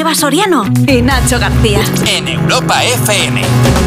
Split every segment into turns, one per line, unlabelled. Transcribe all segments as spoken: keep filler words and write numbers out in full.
Eva Soriano y Nacho García.
En Europa F M.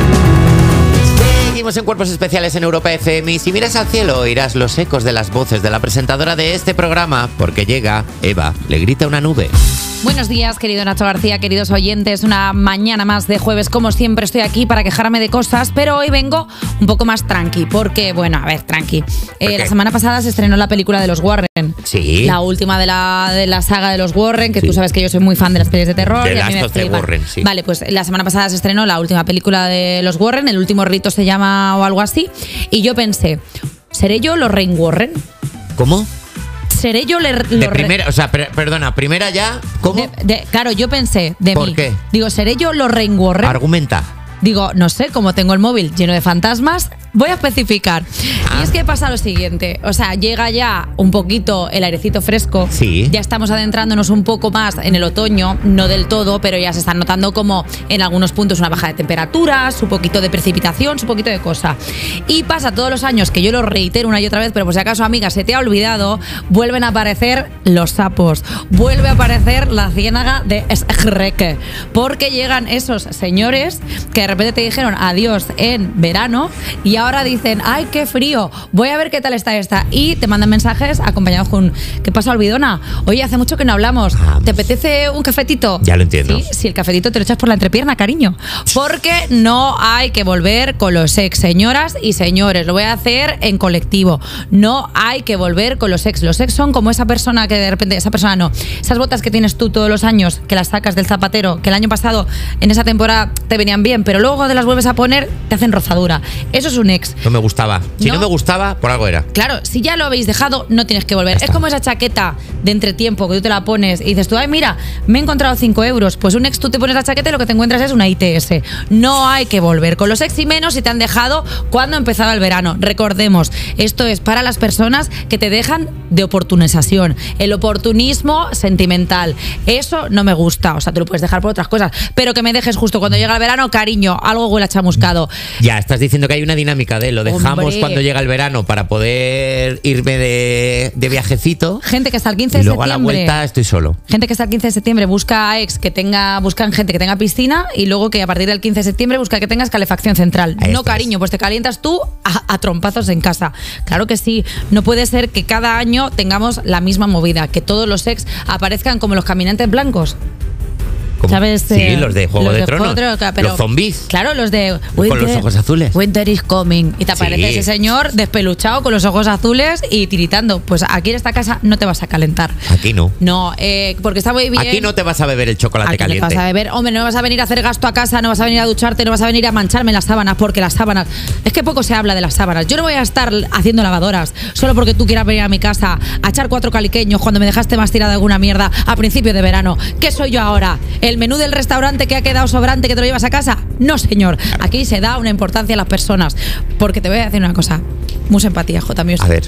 Seguimos en Cuerpos Especiales en Europa F M y si miras al cielo oirás los ecos de las voces de la presentadora de este programa, porque llega Eva, le grita una nube.
Buenos días, querido Nacho García, queridos oyentes. Una mañana más de jueves, como siempre, estoy aquí para quejarme de cosas, pero hoy vengo un poco más tranqui, porque, bueno, a ver, tranqui. Eh, la semana pasada se estrenó la película de los Warren.
Sí.
La última de la, de la saga de los Warren, que
sí.
Tú sabes que yo soy muy fan de las pelis de terror.
De
y a mí
Last
me
of the
flipan.
Warren, sí.
Vale, pues la semana pasada se estrenó la última película de los Warren, El último rito se llama o algo así, y yo pensé, ¿seré yo Lorraine Warren?
¿Cómo?
¿Seré yo le,
de primera, o sea, per, perdona, primera ya, ¿cómo?
De, de, claro, yo pensé de
¿Por
mí.
qué?
Digo, ¿seré yo Lorraine Warren?
Argumenta.
Digo, no sé, como tengo el móvil lleno de fantasmas, voy a especificar. Ah. Y es que pasa lo siguiente, o sea, llega ya un poquito el airecito fresco.
Sí.
Ya estamos adentrándonos un poco más en el otoño, no del todo, pero ya se están notando como en algunos puntos una baja de temperaturas, un poquito de precipitación, un poquito de cosa. Y pasa todos los años, que yo lo reitero una y otra vez, pero por si acaso, amiga, se te ha olvidado, vuelven a aparecer los sapos, vuelve a aparecer la ciénaga de Shrek, porque llegan esos señores que de repente te dijeron adiós en verano y ahora dicen, ay, qué frío, voy a ver qué tal está esta. Y te mandan mensajes acompañados con, ¿qué pasa, Olvidona? Oye, hace mucho que no hablamos. ¿Te apetece un cafetito?
Ya lo entiendo.
Sí, si el cafetito te lo echas por la entrepierna, cariño. Porque no hay que volver con los ex, señoras y señores. Lo voy a hacer en colectivo. No hay que volver con los ex. Los ex son como esa persona que de repente, esa persona no. Esas botas que tienes tú todos los años, que las sacas del zapatero, que el año pasado en esa temporada te venían bien, pero luego te las vuelves a poner, te hacen rozadura. Eso es un ex.
No me gustaba. Si no,
no
me gustaba, por algo era.
Claro, si ya lo habéis dejado, no tienes que volver. Es como esa chaqueta de entretiempo que tú te la pones y dices tú, ay, mira, me he encontrado cinco euros. Pues un ex, tú te pones la chaqueta y lo que te encuentras es una I T S. No hay que volver con los ex y menos si te han dejado cuando empezaba el verano. Recordemos, esto es para las personas que te dejan de oportunización. El oportunismo sentimental. Eso no me gusta. O sea, te lo puedes dejar por otras cosas. Pero que me dejes justo cuando llega el verano, cariño, algo huele a chamuscado.
Ya, estás diciendo que hay una dinámica de lo dejamos
Hombre.
cuando llega el verano para poder irme de, de viajecito.
Gente que hasta el quince
y
de
luego
septiembre.
a la vuelta estoy solo.
Gente que hasta el quince de septiembre busca ex que tenga, buscan gente que tenga piscina y luego que a partir del quince de septiembre busca que tengas calefacción central.
Esto
no, cariño, pues te calientas tú a, a trompazos en casa. Claro que sí. No puede ser que cada año tengamos la misma movida, que todos los ex aparezcan como los caminantes blancos.
¿Cómo?
¿Sabes?
Sí,
Eh,
los de Juego
los
de,
de
Tronos.
Juego de Tronos, pero-
los zombies.
Claro, los de
Con los ojos azules.
Winter is coming. Y te aparece
Sí.
ese señor despeluchado con los ojos azules y tiritando. Pues aquí en esta casa no te vas a calentar.
Aquí no.
No, eh, porque está muy bien.
Aquí no te vas a beber el chocolate
Aquí no te
caliente.
vas a beber. Hombre, no vas a venir a hacer gasto a casa, no vas a venir a ducharte, no vas a venir a mancharme las sábanas, porque las sábanas... Es que poco se habla de las sábanas. Yo no voy a estar haciendo lavadoras solo porque tú quieras venir a mi casa a echar cuatro caliqueños cuando me dejaste más tirada alguna mierda a principio de verano. ¿Qué soy yo ahora? ¿El menú del restaurante que ha quedado sobrante que te lo llevas a casa? No, señor. Aquí se da una importancia a las personas. Porque te voy a decir una cosa. Mucha empatía, J. Music.
A ver.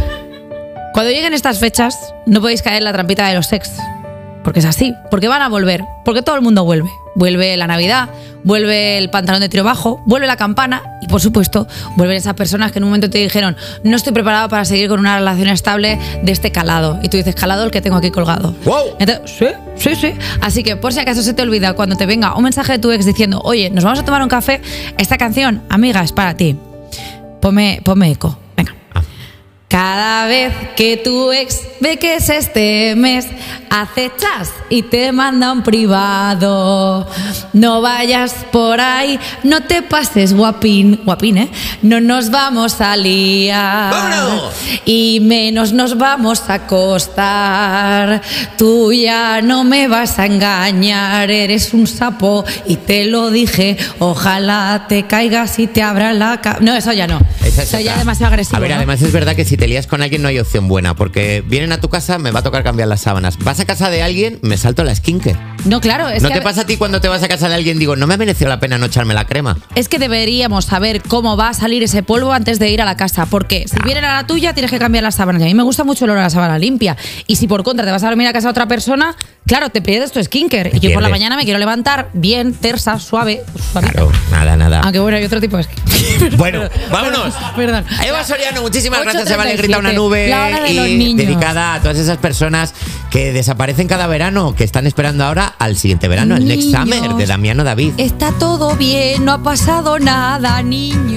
Cuando lleguen estas fechas, no podéis caer en la trampita de los ex. Porque es así. Porque van a volver. Porque todo el mundo vuelve. Vuelve la Navidad, vuelve el pantalón de tiro bajo, vuelve la campana y, por supuesto, vuelven esas personas que en un momento te dijeron, no estoy preparado para seguir con una relación estable de este calado. Y tú dices, calado el que tengo aquí colgado.
¡Wow!
Entonces, sí, sí, sí. Así que, por si acaso se te olvida, cuando te venga un mensaje de tu ex diciendo, oye, nos vamos a tomar un café, esta canción, amiga, es para ti. Ponme, ponme eco. Venga. Cada vez que tu ex ve que es este mes, acechas y te manda un privado. No vayas por ahí, no te pases guapín, guapín, ¿eh? No nos vamos a liar.
¡Vámonos!
Y menos nos vamos a acostar. Tú ya no me vas a engañar, eres un sapo y te lo dije. Ojalá te caigas y te abra la cabeza. No, eso ya no.
Esa es
eso ya
otra.
es demasiado agresivo.
A ver,
¿no?
además es verdad que si te lías con alguien no hay opción buena, porque vienen a tu casa, me va a tocar cambiar las sábanas. Vas a casa de alguien, me salto la skincare.
No, claro. Es
¿No
que
te pasa a ti cuando te vas a casa de alguien? Digo, no me ha merecido la pena no echarme la crema.
Es que deberíamos saber cómo va a salir ese polvo antes de ir a la casa, porque si vienen a la tuya tienes que cambiar las sábanas. Y a mí me gusta mucho el olor a la sábana limpia. Y si por contra te vas a dormir a casa de otra persona, claro, te pierdes tu skincare. Y yo por la mañana me quiero levantar bien, tersa, suave. suavita.
Claro, nada, nada.
Aunque bueno, hay otro tipo de skincare.
Bueno, vámonos.
Perdón.
Eva Soriano, muchísimas
ocho
gracias, Eva.
de
Le grita una
siete.
nube
La hora de
y
los niños.
dedicada a todas esas personas que desaparecen cada verano, que están esperando ahora al siguiente verano, el Next
Niños.
Summer de Damiano David.
Está todo bien, no ha pasado nada, niño.